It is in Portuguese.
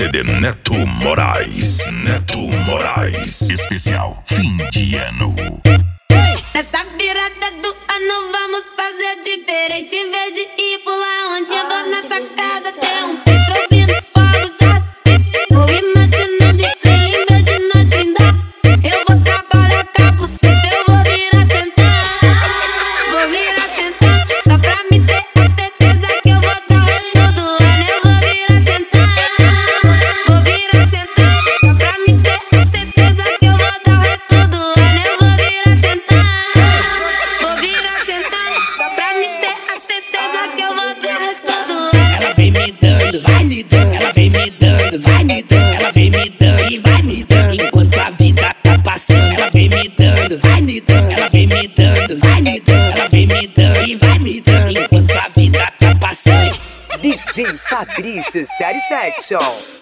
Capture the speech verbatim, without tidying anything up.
D Neto Moraes. Neto Moraes. Especial fim de ano. Nessa virada do ano vamos fazer diferente. Em vez de ir pular onde eu vou nessa casa ter um pente ouvindo fogo já. Vou imaginando estrela em vez de nós brindar. Eu vou trabalhar com a buceta, eu vou vir a sentar. Vou vir a sentar, só pra me ter a certeza que eu vou dar o resto do ano. Eu vou vir a sentar, vou vir a sentar, só pra me ter a certeza que eu vou dar o resto do ano. Eu vou vir a sentar, vou vir a sentar, só pra me ter a certeza que eu vou dar o resto do ano. Ela vem me dando, vai me dando. Ela vem me dando, vai me dando. Ela vem me dando e vai me dando enquanto a vida tá passando. Ela vem me dando, vai me dando. Ela vem me dando, vai me dando. Ela vem me dando e vai me dando enquanto a vida tá passando. D J Fabrício Satisfaction.